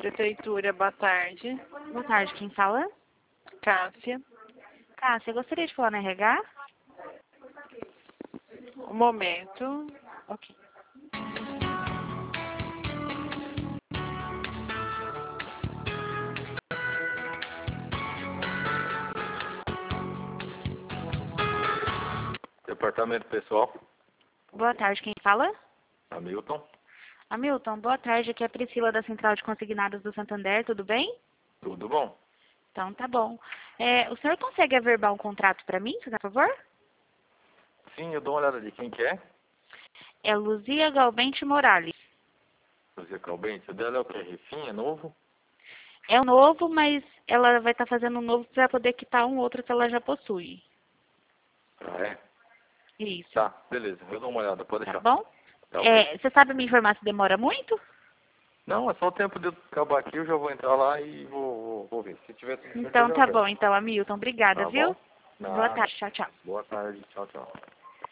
Prefeitura, boa tarde. Boa tarde, quem fala? Cássia. Cássia, eu gostaria de falar no RH? Um momento. Ok. Departamento pessoal, Boa tarde, quem fala? Hamilton. Hamilton, boa tarde, aqui é a Priscila da Central de Consignados do Santander, tudo bem? Tudo bom? Então tá bom. O senhor consegue averbar um contrato para mim, por favor? Sim, eu dou uma olhada de quem que é. É Luzia Galbente Morales. Luzia Calbente. O dela é o que? Refinha, novo? É um novo, mas ela vai estar fazendo um novo para poder quitar um outro que ela já possui. Ah, é? Isso. Tá, beleza. Eu dou uma olhada, pode Tá deixar. bom? Tá, ok. Você sabe me informar se demora muito? Não, é só o tempo de eu acabar aqui, eu já vou entrar lá e vou ver. Se tiver tudo certo, eu Então já tá vejo. bom, então, Hamilton, obrigada, Tá viu? bom? Boa Nada. tarde, tchau, tchau. Boa tarde, tchau, tchau.